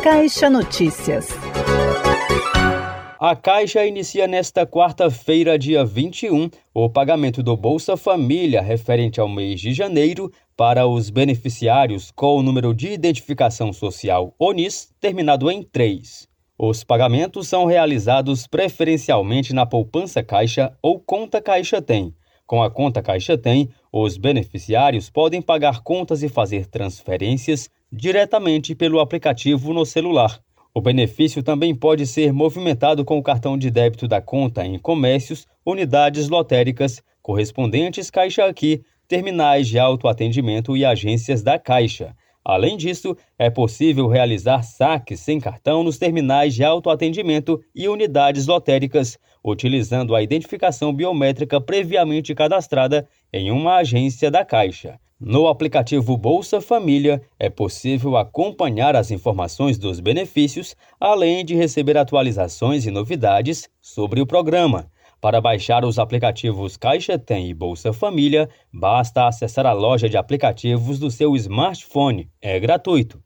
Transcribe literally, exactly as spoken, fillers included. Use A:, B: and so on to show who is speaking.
A: Caixa Notícias.
B: A Caixa inicia nesta quarta-feira, dia vinte e um, o pagamento do Bolsa Família referente ao mês de janeiro para os beneficiários com o número de identificação social O N I S terminado em três. Os pagamentos são realizados preferencialmente na poupança Caixa ou conta Caixa Tem. Com a conta Caixa Tem, os beneficiários podem pagar contas e fazer transferências diretamente pelo aplicativo no celular. O benefício também pode ser movimentado com o cartão de débito da conta em comércios, unidades lotéricas, correspondentes Caixa Aqui, terminais de autoatendimento e agências da Caixa. Além disso, é possível realizar saques sem cartão nos terminais de autoatendimento e unidades lotéricas, utilizando a identificação biométrica previamente cadastrada em uma agência da Caixa. No aplicativo Bolsa Família, é possível acompanhar as informações dos benefícios, além de receber atualizações e novidades sobre o programa. Para baixar os aplicativos Caixa Tem e Bolsa Família, basta acessar a loja de aplicativos do seu smartphone. É gratuito.